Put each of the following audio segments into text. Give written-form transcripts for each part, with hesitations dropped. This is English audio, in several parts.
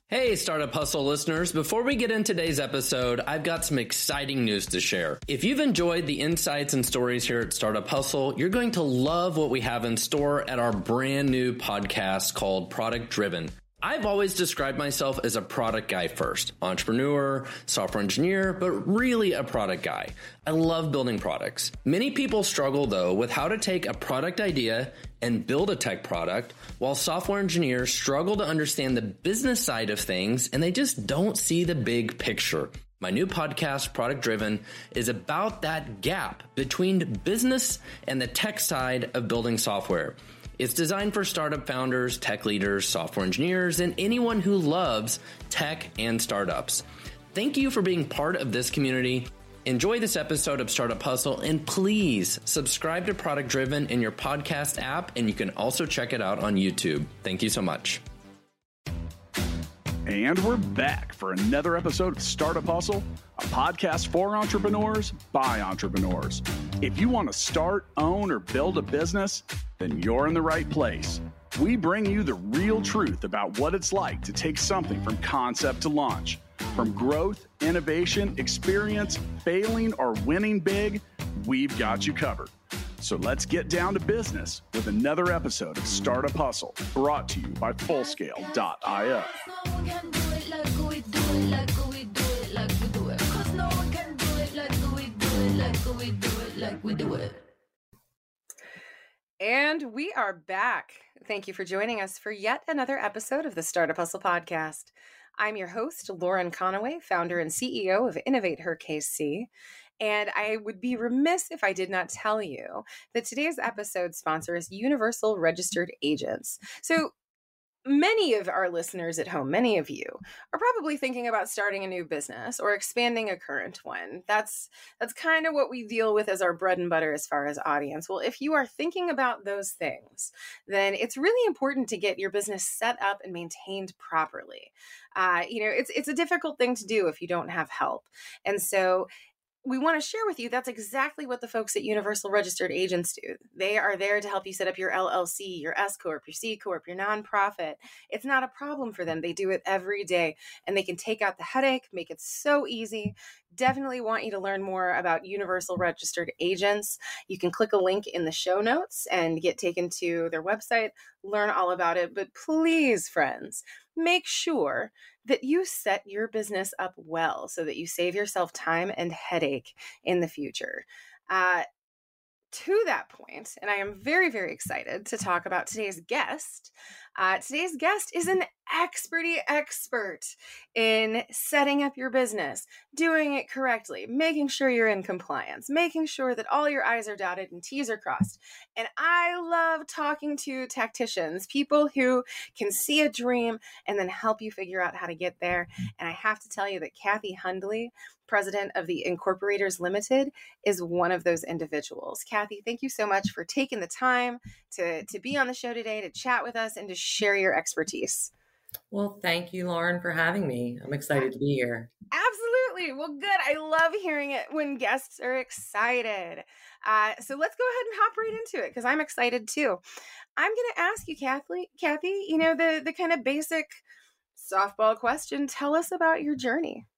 Hey, Startup Hustle listeners. Before we get into today's episode, I've got some exciting news to share. If you've enjoyed the insights and stories here at Startup Hustle, you're going to love what we have in store at our brand new podcast called Product Driven. I've always described myself as a product guy first, entrepreneur, software engineer, but really a product guy. I love building products. Many people struggle though with how to take a product idea and build a tech product, while software engineers struggle to understand the business side of things and they just don't see the big picture. My new podcast, Product Driven, is about that gap between business and the tech side of building software. It's designed for startup founders, tech leaders, software engineers, and anyone who loves tech and startups. Thank you for being part of this community. Enjoy this episode of Startup Hustle, and please subscribe to Product Driven in your podcast app, and you can also check it out on YouTube. Thank you so much. And we're back for another episode of Startup Hustle, a podcast for entrepreneurs by entrepreneurs. If you want to start, own, or build a business, then you're in the right place. We bring you the real truth about what it's like to take something from concept to launch. From growth, innovation, experience, failing, or winning big, we've got you covered. So let's get down to business with another episode of Startup Hustle, brought to you by Fullscale.io. And we are back. Thank you for joining us for yet another episode of the Startup Hustle podcast. I'm your host, Lauren Conaway, founder and CEO of Innovate Her KC. And I would be remiss if I did not tell you that today's episode sponsor is Universal Registered Agents. So many of our listeners at home, many of you, are probably thinking about starting a new business or expanding a current one. That's kind of what we deal with as our bread and butter as far as audience. Well, if you are thinking about those things, then it's really important to get your business set up and maintained properly. It's a difficult thing to do if you don't have help. And so we want to share with you that's exactly what the folks at Universal Registered Agents do. They are there to help you set up your LLC, your S Corp, your C Corp, your nonprofit. It's not a problem for them. They do it every day, and they can take out the headache, make it so easy. Definitely want you to learn more about Universal Registered Agents. You can click a link in the show notes and get taken to their website, learn all about it. But please, friends, make sure that you set your business up well so that you save yourself time and headache in the future. To that point, and I am very, very excited to talk about today's guest. Today's guest is an expert in setting up your business, doing it correctly, making sure you're in compliance, making sure that all your I's are dotted and T's are crossed. And I love talking to tacticians, people who can see a dream and then help you figure out how to get there. And I have to tell you that Kathy Hundley, president of the Incorporators Limited, is one of those individuals. Kathy, thank you so much for taking the time to be on the show today, to chat with us and to share your expertise. Well, thank you, Lauren, for having me. I'm excited to be here. Absolutely. Well, good. I love hearing it when guests are excited. So let's go ahead and hop right into it because I'm excited too. I'm going to ask you, Kathy, the kind of basic softball question. Tell us about your journey.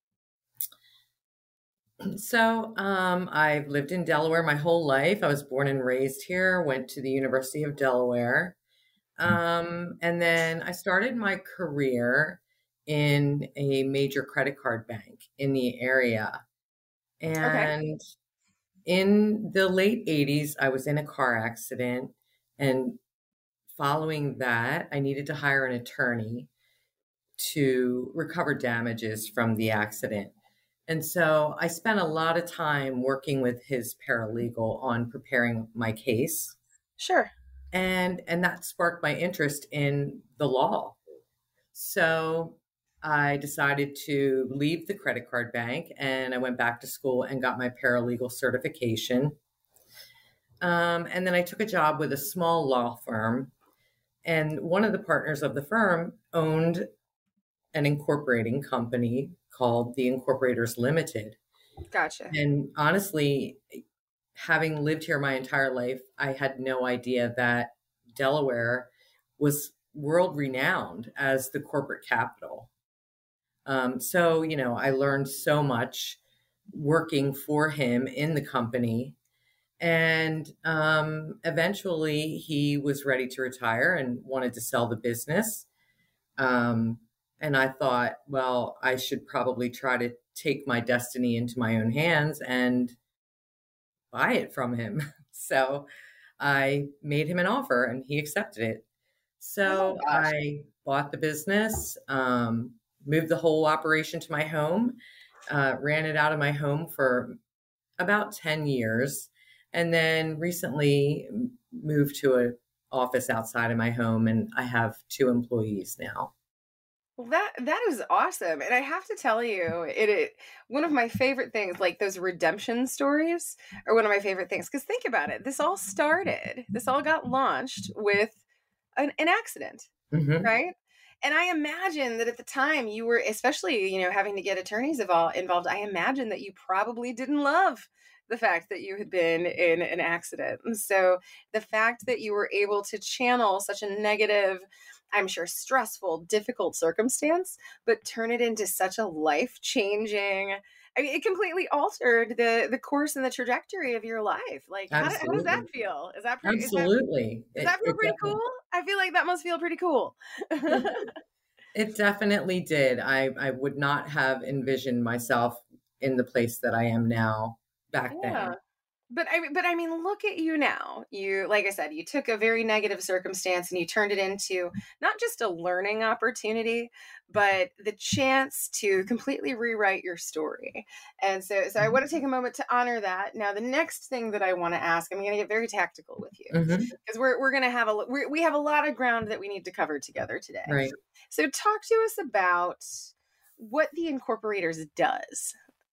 So I've lived in Delaware my whole life. I was born and raised here, went to the University of Delaware. And then I started my career in a major credit card bank in the area. And in the late 80s, I was in a car accident. And following that, I needed to hire an attorney to recover damages from the accident. And so I spent a lot of time working with his paralegal on preparing my case. Sure. And that sparked my interest in the law. So I decided to leave the credit card bank and I went back to school and got my paralegal certification. And then I took a job with a small law firm. And one of the partners of the firm owned an incorporating company called the Incorporators Limited. Gotcha. And honestly, having lived here my entire life, I had no idea that Delaware was world renowned as the corporate capital. So, I learned so much working for him in the company. And eventually he was ready to retire and wanted to sell the business. And I thought, well, I should probably try to take my destiny into my own hands and buy it from him. So I made him an offer and he accepted it. So I bought the business, moved the whole operation to my home, ran it out of my home for about 10 years, and then recently moved to an office outside of my home, and I have 2 employees now. Well, that is awesome. And I have to tell you, it one of my favorite things, like those redemption stories, are one of my favorite things. Because think about it. This all got launched with an accident, Mm-hmm. right? And I imagine that at the time you were, especially, having to get attorneys involved, I imagine that you probably didn't love the fact that you had been in an accident. And so the fact that you were able to channel such a negative, I'm sure stressful, difficult circumstance, but turn it into such a life-changing, I mean, it completely altered the course and the trajectory of your life. Like, how does that feel? Is that pretty? Absolutely. Does that feel pretty cool? I feel like that must feel pretty cool. It definitely did. I would not have envisioned myself in the place that I am now back then. But I mean, look at you now. You, like I said, you took a very negative circumstance and you turned it into not just a learning opportunity, but the chance to completely rewrite your story. And so I want to take a moment to honor that. Now, the next thing that I want to ask, I'm going to get very tactical with you because we're going to have we have a lot of ground that we need to cover together today. Right. So talk to us about what the Incorporators does.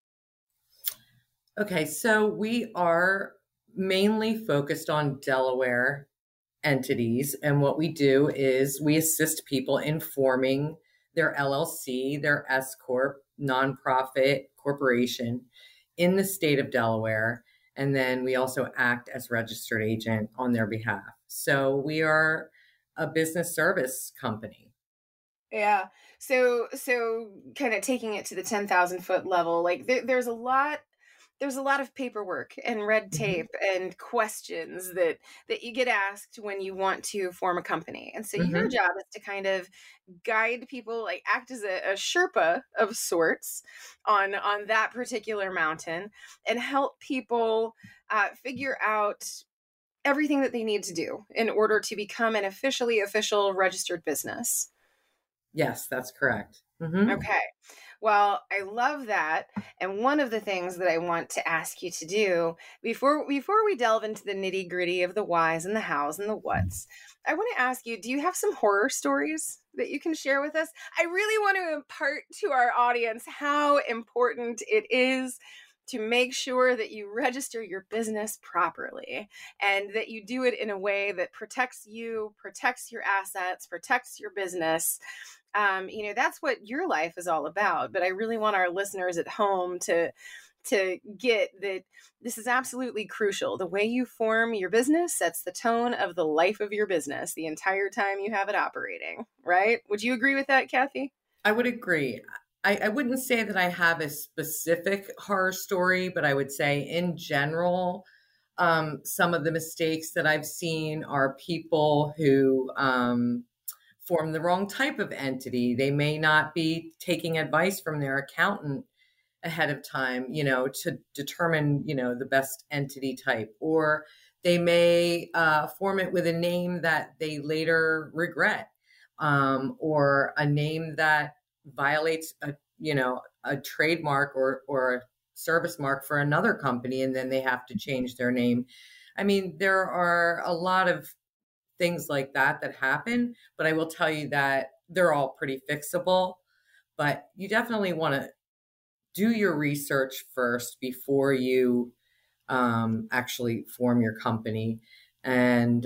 Okay, so we are mainly focused on Delaware entities. And what we do is we assist people in forming their LLC, their S Corp, nonprofit corporation in the state of Delaware. And then we also act as registered agent on their behalf. So we are a business service company. Yeah. So kind of taking it to the 10,000 foot level, like there's a lot of paperwork and red tape and questions that you get asked when you want to form a company. And so your job is to kind of guide people, like act as a Sherpa of sorts on that particular mountain and help people figure out everything that they need to do in order to become an official registered business. Yes, that's correct. Okay. Well, I love that. And one of the things that I want to ask you to do before we delve into the nitty gritty of the whys and the hows and the whats, I want to ask you, do you have some horror stories that you can share with us? I really want to impart to our audience how important it is to make sure that you register your business properly and that you do it in a way that protects you, protects your assets, protects your business. That's what your life is all about. But I really want our listeners at home to get that this is absolutely crucial. The way you form your business sets the tone of the life of your business the entire time you have it operating, right? Would you agree with that, Kathy? I would agree. I wouldn't say that I have a specific horror story, but I would say in general, some of the mistakes that I've seen are people who form the wrong type of entity. They may not be taking advice from their accountant ahead of time, to determine, the best entity type, or they may form it with a name that they later regret, or a name that violates a trademark or a service mark for another company, and then they have to change their name. I mean, there are a lot of things like that happen, but I will tell you that they're all pretty fixable. But you definitely want to do your research first before you actually form your company. And,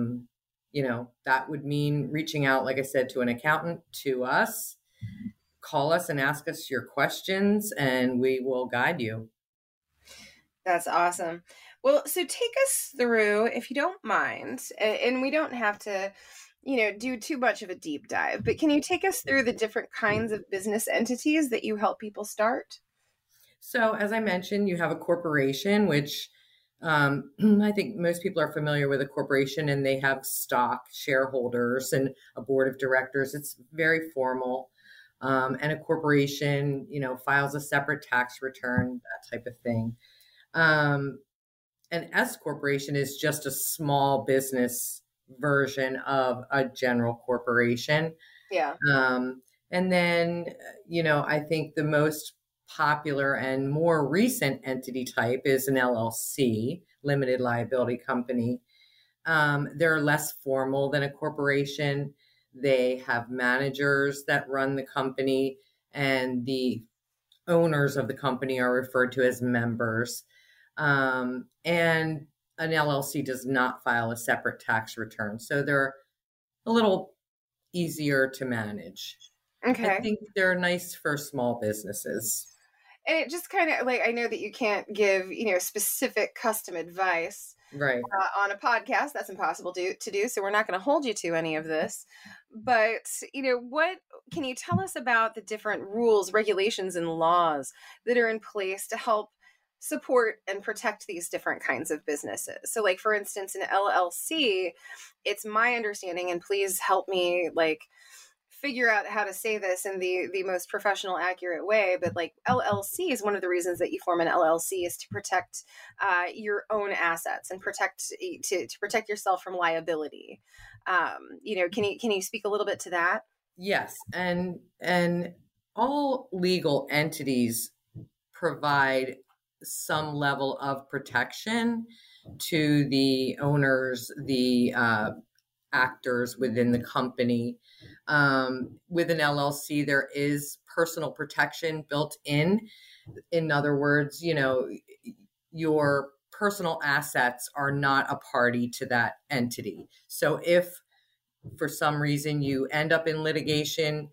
that would mean reaching out, like I said, to an accountant, to us. Call us and ask us your questions, and we will guide you. That's awesome. Well, so take us through, if you don't mind, and we don't have to, do too much of a deep dive, but can you take us through the different kinds of business entities that you help people start? So, as I mentioned, you have a corporation, which I think most people are familiar with a corporation, and they have stock shareholders and a board of directors. It's very formal. And a corporation, files a separate tax return, that type of thing. An S corporation is just a small business version of a general corporation. Yeah. And then, I think the most popular and more recent entity type is an LLC, limited liability company. They're less formal than a corporation. They have managers that run the company, and the owners of the company are referred to as members. And an LLC does not file a separate tax return, so they're a little easier to manage. Okay. I think they're nice for small businesses. And it just kind of I know that you can't give, specific custom advice Right. On a podcast. That's impossible to do. So we're not going to hold you to any of this. But, what can you tell us about the different rules, regulations, and laws that are in place to help support and protect these different kinds of businesses? So like, for instance, an LLC, it's my understanding, and please help me figure out how to say this in the most professional, accurate way. But LLC is one of the reasons that you form an LLC is to protect your own assets and to protect yourself from liability. Can you speak a little bit to that? Yes. And all legal entities provide some level of protection to the owners, the actors within the company. With an LLC, there is personal protection built in. In other words, your personal assets are not a party to that entity. So if for some reason you end up in litigation,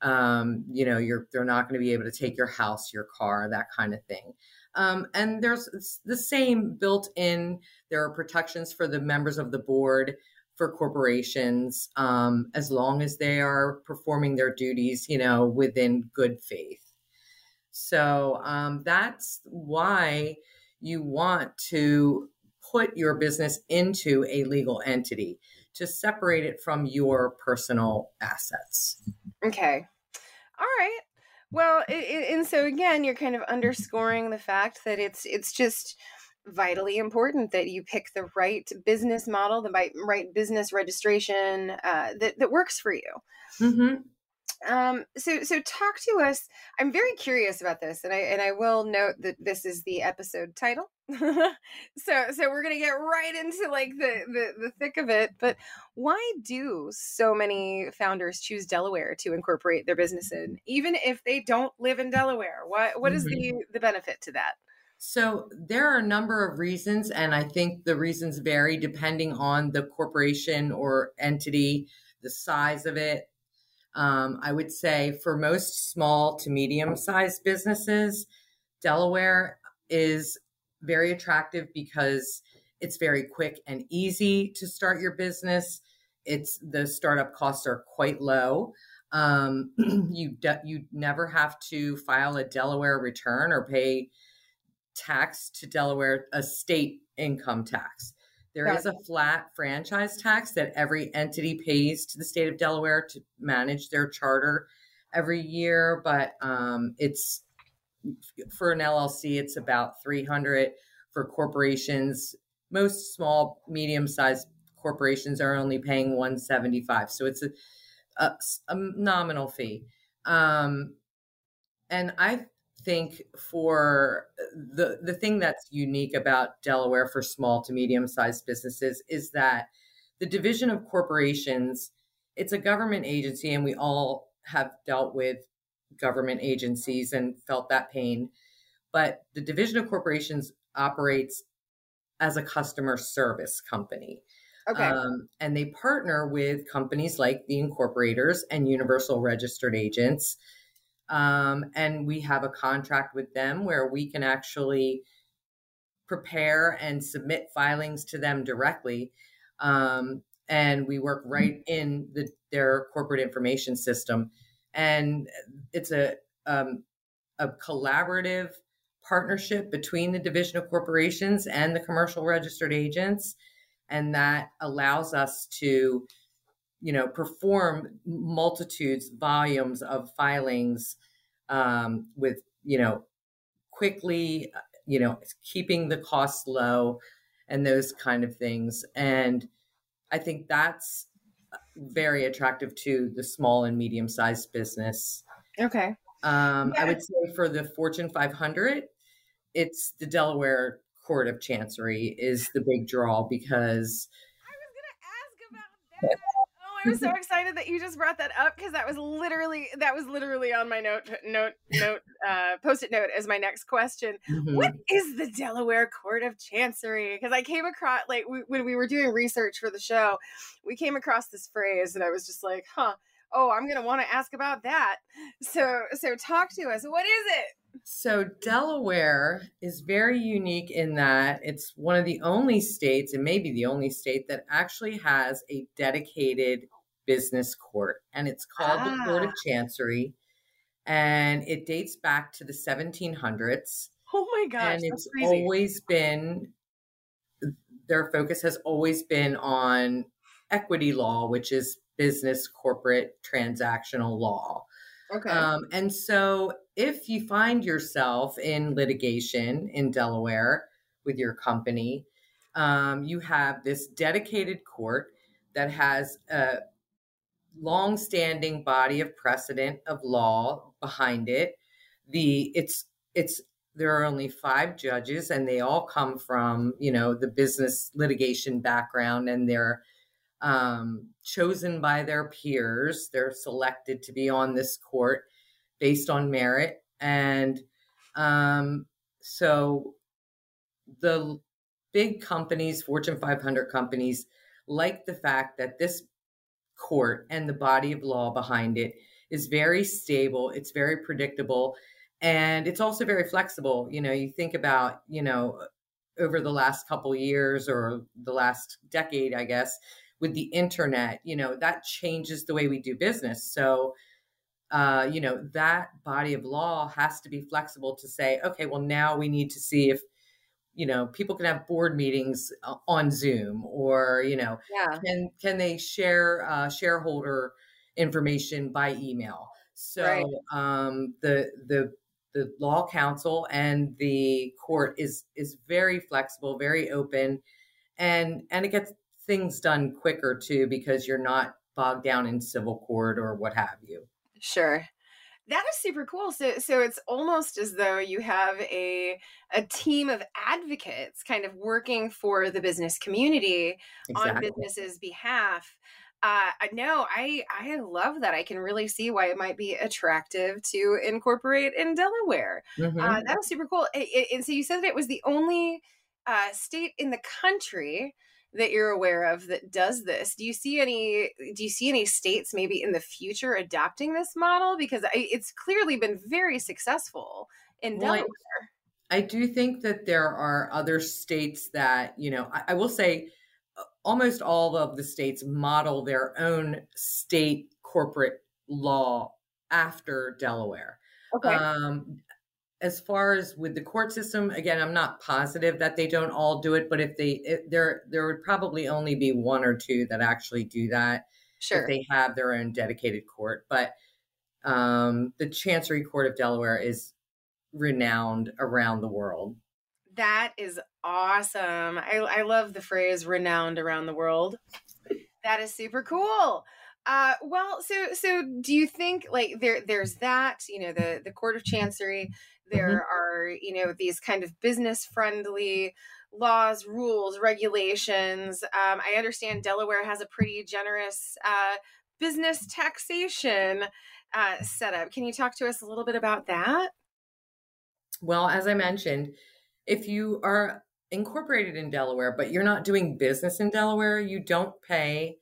they're not going to be able to take your house, your car, that kind of thing. And there's the same built in. There are protections for the members of the board for corporations, as long as they are performing their duties, within good faith. So that's why you want to put your business into a legal entity to separate it from your personal assets. Okay. All right. Well, and so again, you're kind of underscoring the fact that it's just vitally important that you pick the right business model, the right business registration that works for you. Mm-hmm. So talk to us. I'm very curious about this, and I will note that this is the episode title. so we're gonna get right into the thick of it. But why do so many founders choose Delaware to incorporate their business in, even if they don't live in Delaware? What is the benefit to that? So there are a number of reasons, and I think the reasons vary depending on the corporation or entity, the size of it. I would say for most small to medium-sized businesses, Delaware is very attractive because it's very quick and easy to start your business. The startup costs are quite low. You never have to file a Delaware return or pay tax to Delaware, a state income tax. There is a flat franchise tax that every entity pays to the state of Delaware to manage their charter every year, but it's for an LLC, it's about $300. For corporations, most small, medium-sized corporations are only paying $175, so it's a nominal fee. And I think for the thing that's unique about Delaware for small to medium-sized businesses is that the Division of Corporations, it's a government agency, and we all have dealt with government agencies and felt that pain. But the Division of Corporations operates as a customer service company. Okay. And they partner with companies like the incorporators and universal registered agents. And we have a contract with them where we can actually prepare and submit filings to them directly. and we work right in their corporate information system. And it's a collaborative partnership between the Division of Corporations and the commercial registered agents. And that allows us to, perform multitudes, volumes of filings with, quickly, keeping the costs low and those kind of things. And I think that's very attractive to the small and medium-sized business. Okay. I would say for the Fortune 500, it's the Delaware Court of Chancery is the big draw, because I was going to ask about that. Oh, I'm so excited that you just brought that up, because that was literally on my post-it note as my next question. Mm-hmm. What is the Delaware Court of Chancery? Because I came across, when we were doing research for the show, we came across this phrase, and I was just like, oh, I'm going to want to ask about that. So talk to us. What is it? So Delaware is very unique in that it's one of the only states, and maybe the only state, that actually has a dedicated business court, and it's called the Court of Chancery, and it dates back to the 1700s. Oh my gosh, and it's always been, their focus has always been on equity law, which is business corporate transactional law. Okay. And so if you find yourself in litigation in Delaware with your company, you have this dedicated court that has a long-standing body of precedent of law behind it. There are only 5 judges, and they all come from, the business litigation background, and they're chosen by their peers. They're selected to be on this court based on merit. And so the big companies, Fortune 500 companies, like the fact that this court and the body of law behind it is very stable. It's very predictable. And it's also very flexible. You think about, over the last couple of years, or the last decade, I guess, with the internet, that changes the way we do business. So, that body of law has to be flexible to say, okay, well, now we need to see if, people can have board meetings on Zoom, or, can they share shareholder information by email? So, right. The law counsel and the court is very flexible, very open, and it gets things done quicker too, because you're not bogged down in civil court or what have you. Sure. That is super cool. So it's almost as though you have a team of advocates kind of working for the business community. Exactly. On business's behalf. No, I love that. I can really see why it might be attractive to incorporate in Delaware. Mm-hmm. That was super cool. And so you said that it was the only state in the country that you're aware of that does this. Do you see any states maybe in the future adopting this model? Because it's clearly been very successful in Delaware. I do think that there are other states that, I will say almost all of the states model their own state corporate law after Delaware. Okay. As far as with the court system, again, I'm not positive that they don't all do it, but there would probably only be 1 or 2 that actually do that. Sure. If they have their own dedicated court. But the Chancery Court of Delaware is renowned around the world. That is awesome. I love the phrase "renowned around the world." That is super cool. Well, so do you think there's that, the Court of Chancery, there mm-hmm. are, these kind of business friendly laws, rules, regulations. I understand Delaware has a pretty generous business taxation setup. Can you talk to us a little bit about that? Well, as I mentioned, if you are incorporated in Delaware, but you're not doing business in Delaware, you don't pay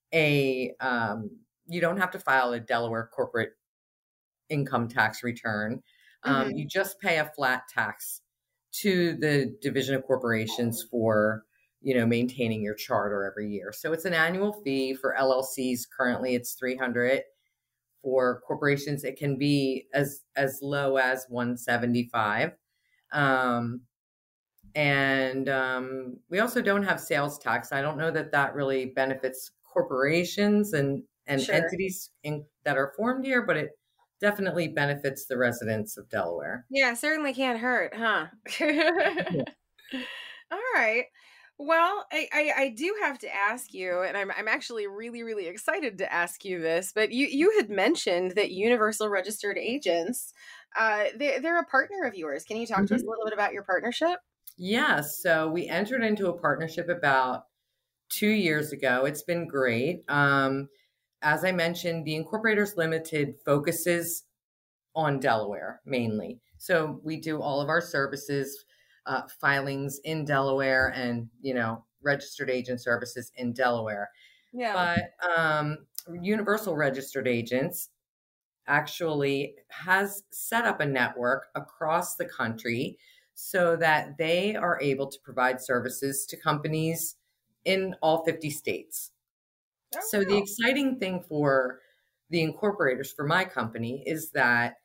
you don't have to file a Delaware corporate income tax return. Mm-hmm. You just pay a flat tax to the Division of Corporations for, maintaining your charter every year. So it's an annual fee for LLCs. Currently it's $300. For corporations, it can be as low as $175. We also don't have sales tax. I don't know that really benefits corporations and Sure. entities that are formed here, but it definitely benefits the residents of Delaware. Yeah, certainly can't hurt, huh? All right. Well, I do have to ask you, and I'm actually really, really excited to ask you this, but you had mentioned that Universal Registered Agents, they're a partner of yours. Can you talk to us a little bit about your partnership? Yeah, so we entered into a partnership about 2 years ago. It's been great. As I mentioned, the Incorporators Limited focuses on Delaware mainly. So we do all of our services, filings in Delaware and, registered agent services in Delaware. Yeah. But Universal Registered Agents actually has set up a network across the country so that they are able to provide services to companies in all 50 states. Oh, So the wow. exciting thing for the incorporators for my company is that,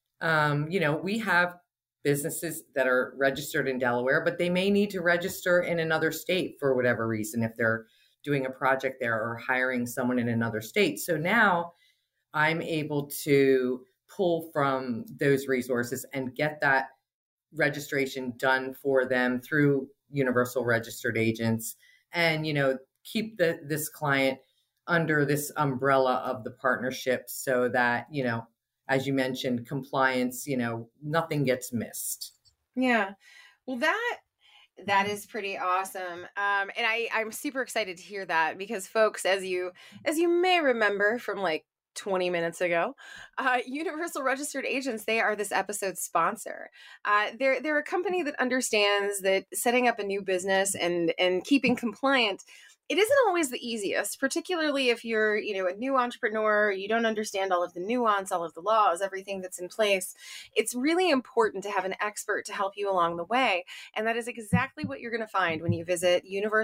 we have businesses that are registered in Delaware, but they may need to register in another state for whatever reason, if they're doing a project there or hiring someone in another state. So now I'm able to pull from those resources and get that registration done for them through Universal Registered Agents and, keep this client under this umbrella of the partnership so that, as you mentioned, compliance, nothing gets missed. Yeah. Well, that is pretty awesome. And I'm super excited to hear that because folks, as you may remember from like 20 minutes ago, Universal Registered Agents, they are this episode's sponsor. They're a company that understands that setting up a new business and keeping compliant, it isn't always the easiest, particularly if you're, a new entrepreneur, you don't understand all of the nuance, all of the laws, everything that's in place. It's really important to have an expert to help you along the way. And that is exactly what you're going to find when you visit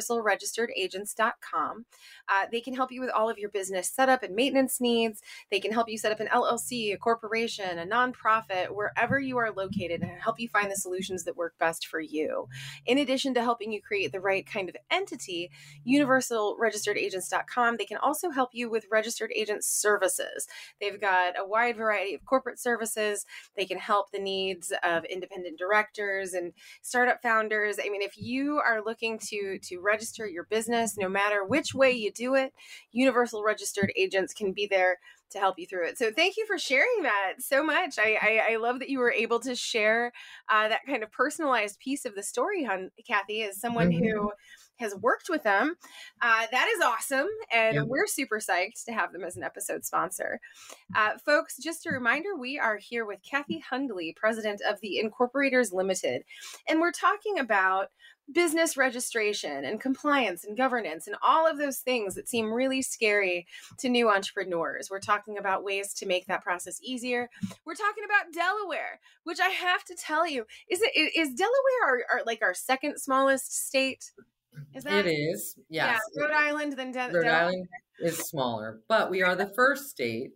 universalregisteredagents.com. They can help you with all of your business setup and maintenance needs. They can help you set up an LLC, a corporation, a nonprofit, wherever you are located, and help you find the solutions that work best for you. In addition to helping you create the right kind of entity, universalregisteredagents.com, they can also help you with registered agent services. They've got a wide variety of corporate services. They can help the needs of independent directors and startup founders. I mean, if you are looking to register your business, no matter which way you do it, Universal Registered Agents can be there to help you through it. So thank you for sharing that so much. I love that you were able to share that kind of personalized piece of the story, Kathy, as someone who has worked with them. That is awesome. And we're super psyched to have them as an episode sponsor. Folks, just a reminder, we are here with Kathy Hundley, president of the Incorporators Limited. And we're talking about business registration and compliance and governance and all of those things that seem really scary to new entrepreneurs. We're talking about ways to make that process easier. We're talking about Delaware, which I have to tell you, is Delaware our second smallest state? Is that? It is, yes. Yeah, Rhode Island, then Rhode Island is smaller, but we are the first state.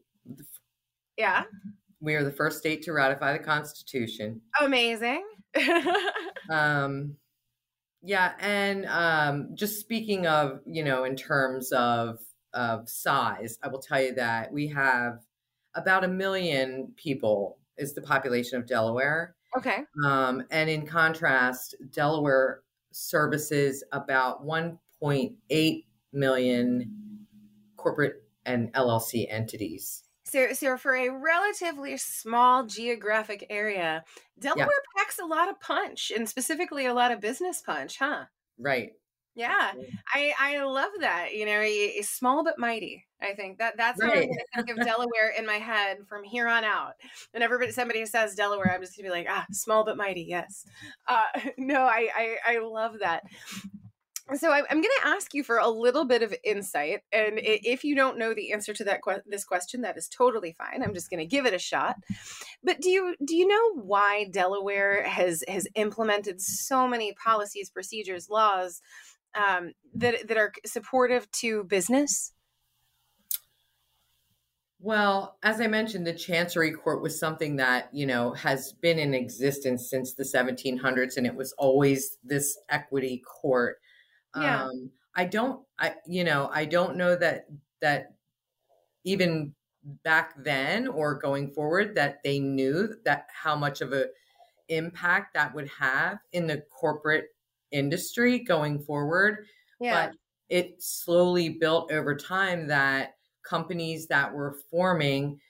Yeah. We are the first state to ratify the Constitution. Amazing. Yeah, and just speaking of, in terms of size, I will tell you that we have about 1 million people is the population of Delaware. Okay. And in contrast, Delaware services about 1.8 million corporate and LLC entities. So for a relatively small geographic area, Delaware packs a lot of punch, and specifically a lot of business punch, huh? Right. Yeah, I love that. It's small but mighty. I think that's how I'm going to think of Delaware in my head from here on out. Whenever somebody says Delaware, I'm just going to be like, small but mighty. Yes. No, I love that. So I'm going to ask you for a little bit of insight, and if you don't know the answer to this question, that is totally fine. I'm just going to give it a shot. But do you know why Delaware has implemented so many policies, procedures, laws that are supportive to business? Well, as I mentioned, the Chancery Court was something that, has been in existence since the 1700s, and it was always this equity court. Yeah. I don't know that even back then or going forward that they knew that how much of a impact that would have in the corporate industry going forward. Yeah. But it slowly built over time that companies that were forming,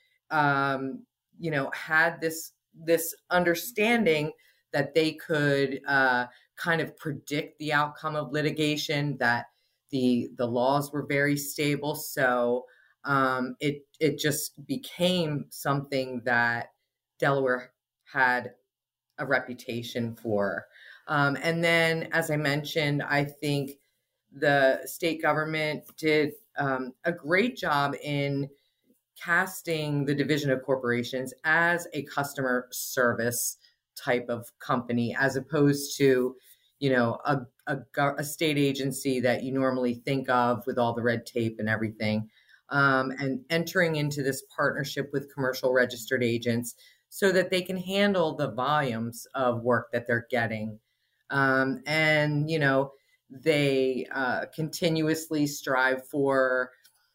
had this understanding that they could kind of predict the outcome of litigation, that the laws were very stable. So it just became something that Delaware had a reputation for. And then, as I mentioned, I think the state government did a great job in casting the Division of Corporations as a customer service type of company, as opposed to, a state agency that you normally think of with all the red tape and everything. And entering into this partnership with commercial registered agents so that they can handle the volumes of work that they're getting. They continuously strive for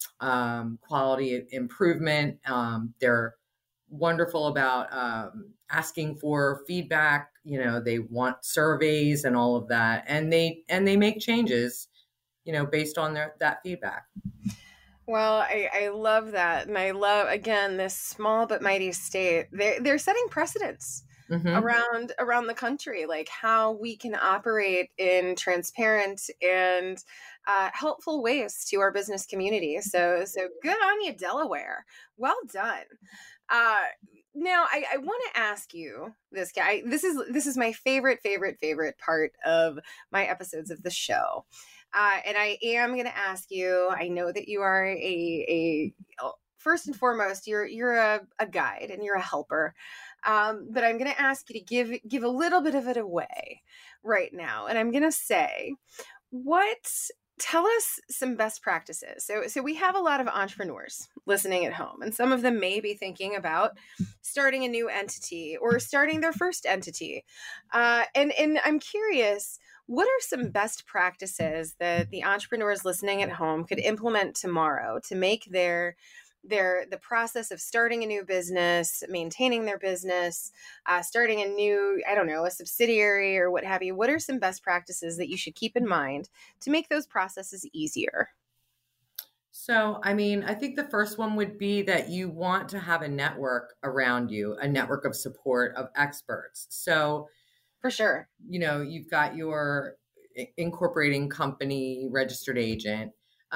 quality improvement. They're wonderful about asking for feedback. They want surveys and all of that, and they make changes, based on that feedback. Well, I love that. And I love, again, this small but mighty state. They're setting precedents around the country, like how we can operate in transparent and helpful ways to our business community. So good on you, Delaware. Well done. Now I want to ask you this, guy. This is my favorite part of my episodes of the show. And I am going to ask you, I know that you are a first and foremost, you're a guide and you're a helper. But I'm going to ask you to give a little bit of it away right now. And I'm going to say, tell us some best practices. So we have a lot of entrepreneurs listening at home, and some of them may be thinking about starting a new entity or starting their first entity. And I'm curious, what are some best practices that the entrepreneurs listening at home could implement tomorrow to make the process of starting a new business, maintaining their business, starting a new, a subsidiary or what have you? What are some best practices that you should keep in mind to make those processes easier? So, I think the first one would be that you want to have a network around you, a network of support of experts. So, for sure, you've got your incorporating company registered agent.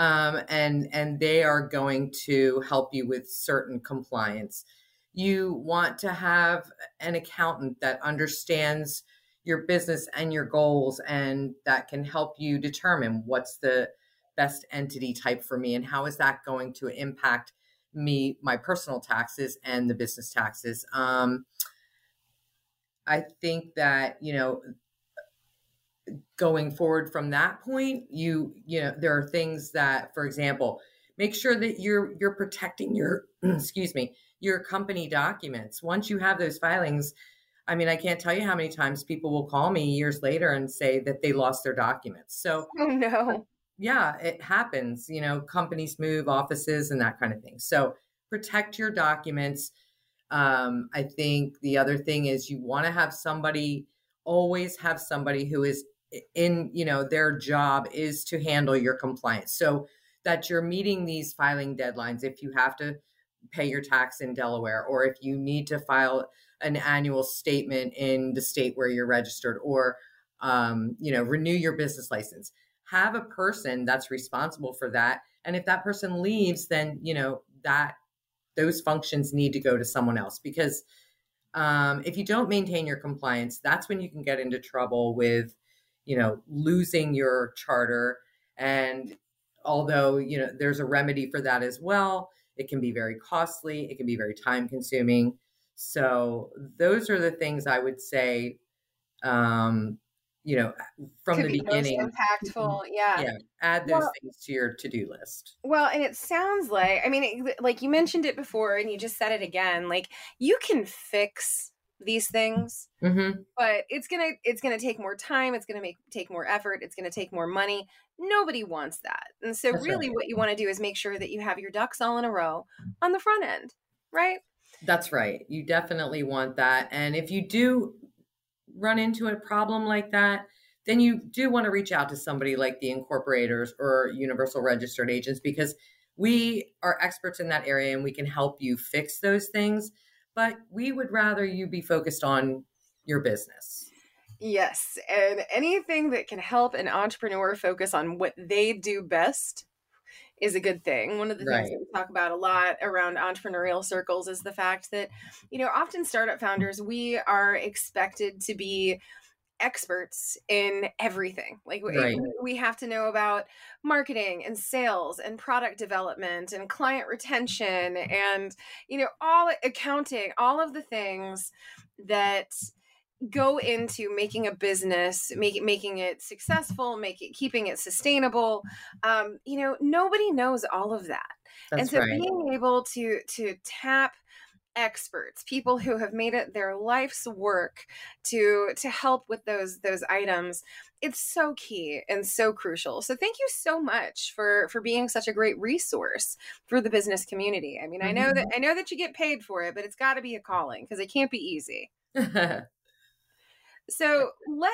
And they are going to help you with certain compliance. You want to have an accountant that understands your business and your goals, and that can help you determine what's the best entity type for me and how is that going to impact me, my personal taxes and the business taxes. I think that, going forward from that point, there are things that, for example, make sure that you're protecting your, your company documents. Once you have those filings, I can't tell you how many times people will call me years later and say that they lost their documents. So, oh no. Yeah, it happens. Companies move offices and that kind of thing. So protect your documents. I think the other thing is you want to always have somebody who is in, their job is to handle your compliance, so that you're meeting these filing deadlines. If you have to pay your tax in Delaware, or if you need to file an annual statement in the state where you're registered, or, renew your business license, have a person that's responsible for that. And if that person leaves, then, those functions need to go to someone else, because if you don't maintain your compliance, that's when you can get into trouble with, losing your charter. And although, there's a remedy for that as well, it can be very costly. It can be very time consuming. So those are the things I would say, from Could the be most beginning, impactful. Yeah. yeah, add those Well, things to your to-do list. well, and it sounds like, I mean, like you mentioned it before and you just said it again, like you can fix these things, Mm-hmm. but it's gonna take more time, it's gonna take more effort, it's gonna take more money. Nobody wants that. And so That's really right. what you want to do is make sure that you have your ducks all in a row on the front end, right? That's right. You definitely want that. And if you do run into a problem like that, then you do want to reach out to somebody like the incorporators or universal registered agents, because we are experts in that area and we can help you fix those things. But we would rather you be focused on your business. Yes, and anything that can help an entrepreneur focus on what they do best is a good thing. One of the things Right. that we talk about a lot around entrepreneurial circles is the fact that, often startup founders, we are expected to be experts in everything. Like Right. we have to know about marketing and sales and product development and client retention and, all accounting, all of the things that go into making a business, making it successful, keeping it sustainable. Nobody knows all of that. And That's so right. being able to tap experts, people who have made it their life's work to help with those items, it's so key and so crucial. So thank you so much for being such a great resource for the business community. I mean, I know that you get paid for it, but it's got to be a calling because it can't be easy. So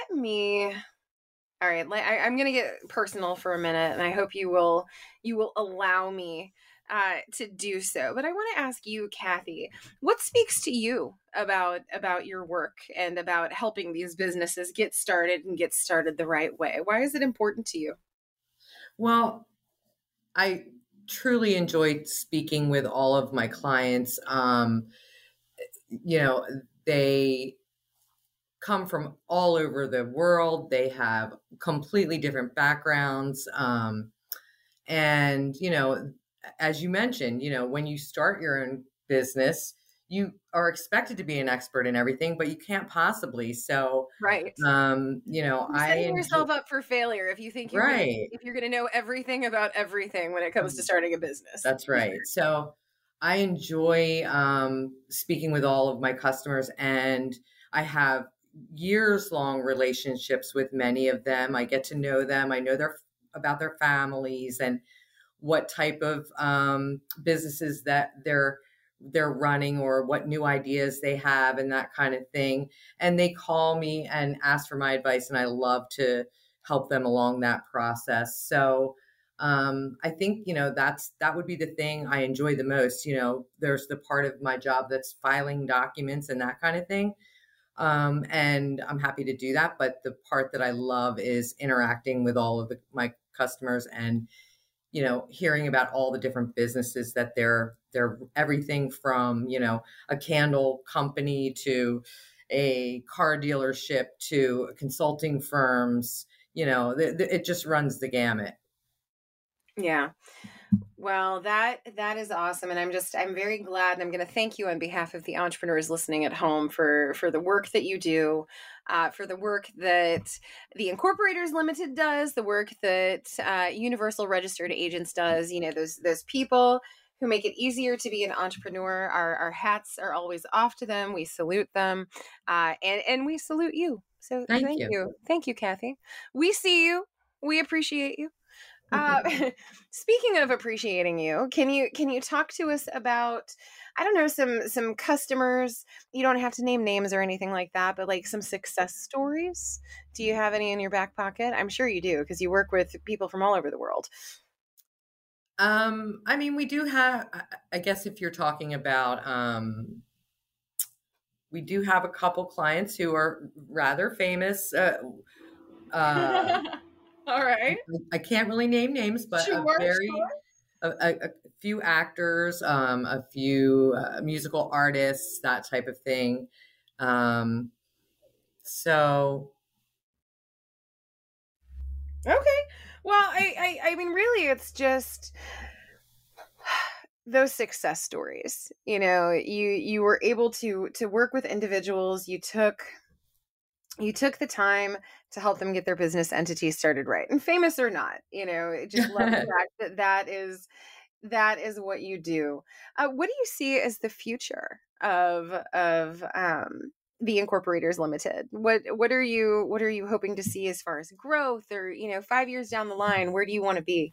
all right, I'm going to get personal for a minute, and I hope you will allow me to do so. But I want to ask you, Kathy, what speaks to you about your work and about helping these businesses get started the right way? Why is it important to you? Well, I truly enjoyed speaking with all of my clients. They come from all over the world. They have completely different backgrounds. And, as you mentioned, when you start your own business, you are expected to be an expert in everything, but you can't possibly. So, Right. You're setting yourself up for failure if you think you're gonna know everything about everything when it comes to starting a business. That's right. So I enjoy speaking with all of my customers, and I have years-long relationships with many of them. I get to know them. I know about their families and what type of businesses that they're running or what new ideas they have and that kind of thing. And they call me and ask for my advice, and I love to help them along that process. So I think, that would be the thing I enjoy the most. There's the part of my job that's filing documents and that kind of thing. And I'm happy to do that. But the part that I love is interacting with all of my customers and, hearing about all the different businesses that they're everything from, a candle company to a car dealership to consulting firms, it just runs the gamut. Yeah. Well, that is awesome. And I'm very glad. And I'm going to thank you on behalf of the entrepreneurs listening at home for the work that you do, for the work that the Incorporators Limited does, the work that Universal Registered Agents does, those people who make it easier to be an entrepreneur. Our hats are always off to them. We salute them, and we salute you. So thank you. Thank you, Kathy. We see you. We appreciate you. Speaking of appreciating you, can you talk to us about, I don't know, some customers? You don't have to name names or anything like that, but like some success stories. Do you have any in your back pocket? I'm sure you do, because you work with people from all over the world. I mean, we do have, I guess if you're talking about, we do have a couple clients who are rather famous. All right. I can't really name names, but a few actors, a few musical artists, that type of thing. So. Okay. Well, I mean, really, it's just those success stories. You were able to work with individuals. You took you took the time to help them get their business entity started right, and famous or not, just love the fact that that is what you do. What do you see as the future of the Incorporators Limited? What are you hoping to see as far as growth, or 5 years down the line, where do you want to be?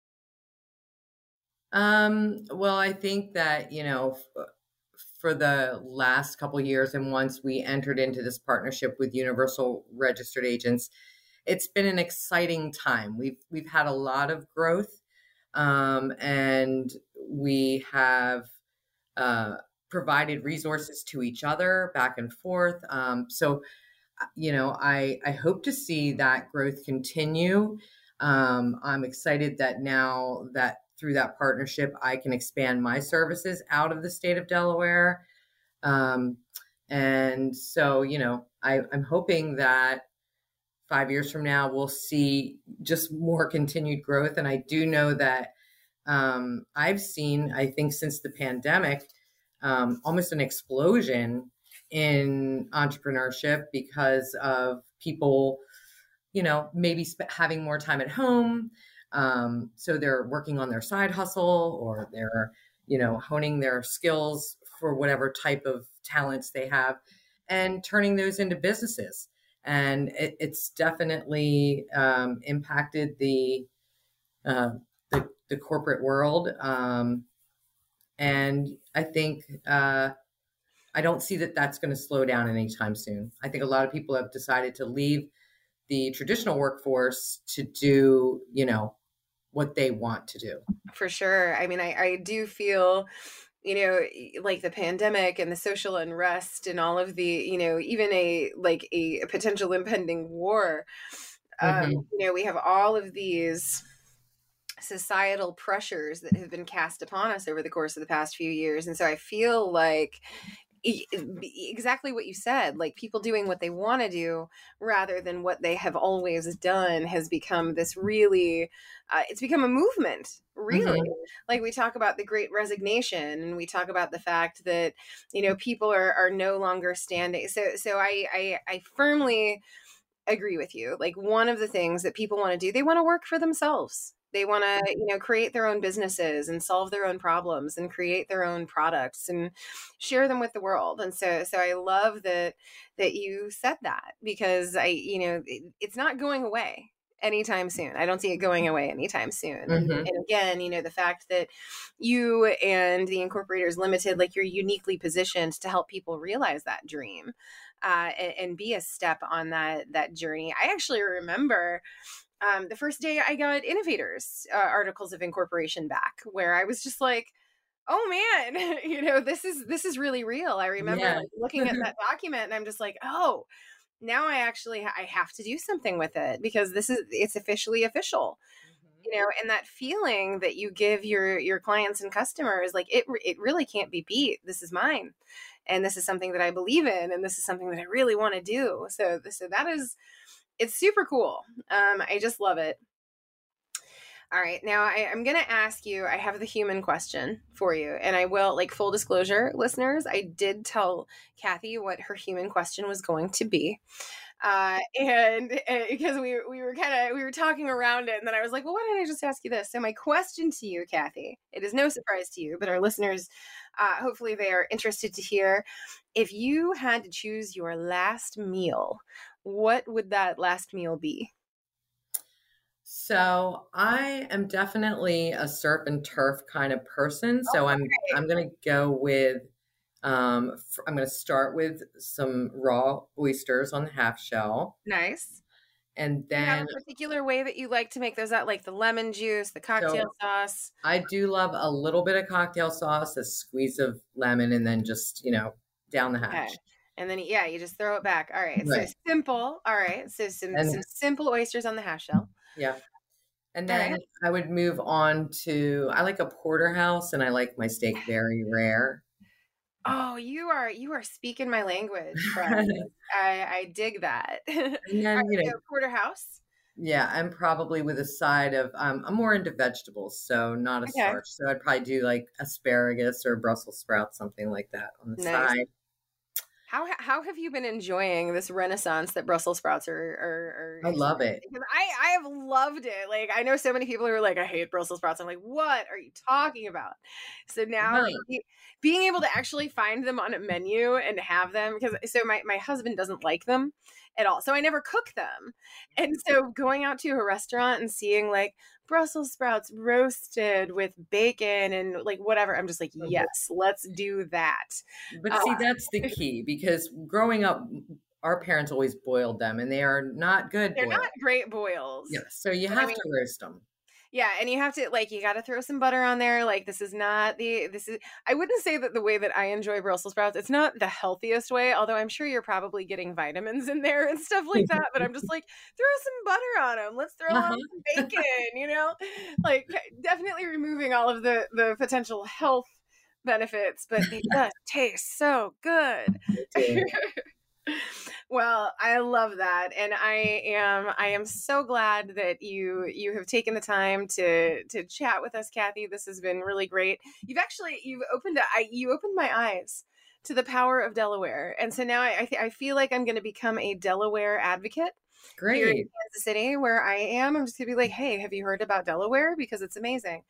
Well, I think that, for the last couple of years, and once we entered into this partnership with Universal Registered Agents, it's been an exciting time. We've had a lot of growth, and we have provided resources to each other back and forth. So, I hope to see that growth continue. I'm excited that now that through that partnership, I can expand my services out of the state of Delaware. And so, I'm hoping that 5 years from now, we'll see just more continued growth. And I do know that I've seen, I think since the pandemic, almost an explosion in entrepreneurship because of people, maybe having more time at home. So they're working on their side hustle, or they're, honing their skills for whatever type of talents they have and turning those into businesses. And it's definitely impacted the corporate world. And I think I don't see that that's going to slow down anytime soon. I think a lot of people have decided to leave the traditional workforce to do, what they want to do. For sure. I mean, I do feel, like the pandemic and the social unrest and all of the, even a potential impending war. We have all of these societal pressures that have been cast upon us over the course of the past few years. And so I feel like exactly what you said, like people doing what they want to do rather than what they have always done has become this really, it's become a movement, really. Like we talk about the Great Resignation, and we talk about the fact that, people are no longer standing. So I firmly agree with you. Like one of the things that people want to do, they want to work for themselves. They want to, create their own businesses and solve their own problems and create their own products and share them with the world. And so I love that you said that, because it's not going away anytime soon. I don't see it going away anytime soon. And again, the fact that you and the Incorporators Limited, like you're uniquely positioned to help people realize that dream and be a step on that journey. I actually remember the first day I got Innovators articles of incorporation back, where I was just like, oh man, this is really real. I remember looking at that document, and I'm just like, oh, now I have to do something with it, because it's officially official. And that feeling that you give your clients and customers, like it really can't be beat. This is mine, and this is something that I believe in, and this is something that I really want to do. So it's super cool. I just love it. All right. Now I'm going to ask you, I have the human question for you, and I will, like, full disclosure, listeners, I did tell Kathy what her human question was going to be. And because we were talking around it, and then I was like, well, why don't I just ask you this? So my question to you, Kathy, it is no surprise to you, but our listeners, hopefully they are interested to hear, if you had to choose your last meal, what would that last meal be? So I am definitely a surf and turf kind of person. So I'm going to go with, I'm going to start with some raw oysters on the half shell. Nice. And then, do you have a particular way that you like to make those out, like the lemon juice, the cocktail sauce? I do love a little bit of cocktail sauce, a squeeze of lemon, and then just, down the hatch. Okay. And then, you just throw it back. All right. So simple. All right. So some simple oysters on the half shell. Yeah. And then I would move on to, I like a porterhouse, and I like my steak very rare. Oh, you are speaking my language, friend. I dig that. And then, porterhouse. Yeah, I'm probably with a side of, I'm more into vegetables, so not a starch. So I'd probably do like asparagus or Brussels sprouts, something like that on the side. How have you been enjoying this renaissance that Brussels sprouts are I love it. Because I have loved it. Like, I know so many people who are like, I hate Brussels sprouts. I'm like, what are you talking about? So now being able to actually find them on a menu and have them, because so my husband doesn't like them at all. So I never cook them. And so going out to a restaurant and seeing like Brussels sprouts roasted with bacon and like whatever, I'm just like, yes, let's do that. But see, that's the key, because growing up, our parents always boiled them, and they are not good. They're not great boils. Yeah, so you have to roast them. Yeah, and you have to, like, you got to throw some butter on there. Like, I wouldn't say that the way that I enjoy Brussels sprouts, it's not the healthiest way, although I'm sure you're probably getting vitamins in there and stuff like that. But I'm just like, throw some butter on them. Let's throw on some bacon, like definitely removing all of the potential health benefits, but they just taste so good. Well, I love that, and I am so glad that you have taken the time to chat with us, Kathy. This has been really great. You've opened my eyes to the power of Delaware, and so now I feel like I'm going to become a Delaware advocate. Great. Here in Kansas City, where I am, I'm just gonna be like, hey, have you heard about Delaware? Because it's amazing.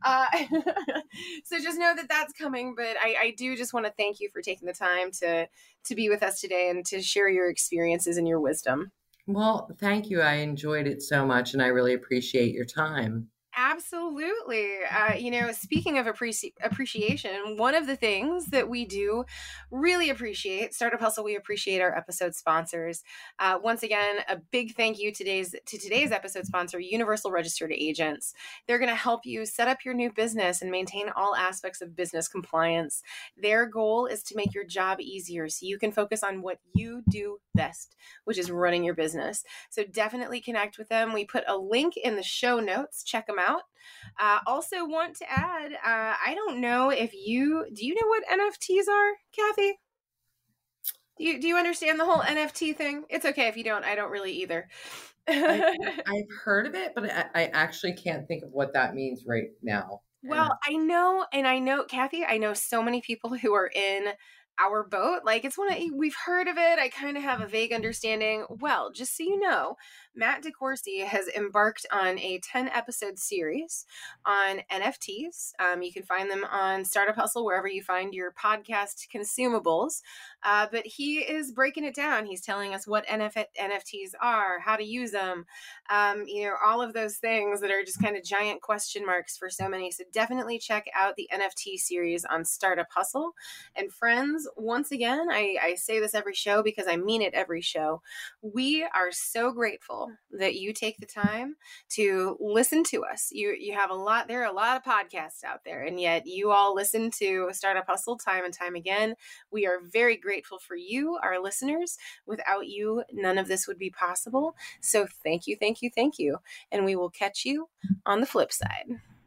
So just know that that's coming. But I do just want to thank you for taking the time to be with us today and to share your experiences and your wisdom. Well, thank you. I enjoyed it so much, and I really appreciate your time. Absolutely. Speaking of appreciation, one of the things that we do really appreciate, Startup Hustle, we appreciate our episode sponsors. Once again, a big thank you to today's episode sponsor, Universal Registered Agents. They're going to help you set up your new business and maintain all aspects of business compliance. Their goal is to make your job easier so you can focus on what you do best, which is running your business. So definitely connect with them. We put a link in the show notes. Check them out. Also want to add, I don't know if do you know what NFTs are, Kathy? Do you understand the whole NFT thing? It's okay if you don't. I don't really either. I've heard of it, but I actually can't think of what that means right now. Well, I know, Kathy, I know so many people who are in our boat. Like, we've heard of it. I kind of have a vague understanding. Well, just so you know, Matt DeCoursey has embarked on a 10-episode series on NFTs. You can find them on Startup Hustle, wherever you find your podcast consumables. But he is breaking it down. He's telling us what NFTs are, how to use them, all of those things that are just kind of giant question marks for so many. So definitely check out the NFT series on Startup Hustle. And friends, once again, I say this every show because I mean it every show. We are so grateful that you take the time to listen to us. You have there are a lot of podcasts out there, and yet you all listen to Startup Hustle time and time again. We are very grateful for you, our listeners. Without you, none of this would be possible. So thank you, thank you, thank you. And we will catch you on the flip side.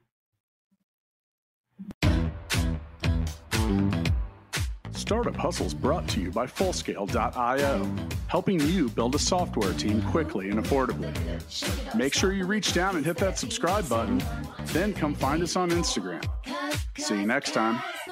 Startup Hustle is brought to you by Fullscale.io, helping you build a software team quickly and affordably. Make sure you reach down and hit that subscribe button, then come find us on Instagram. See you next time.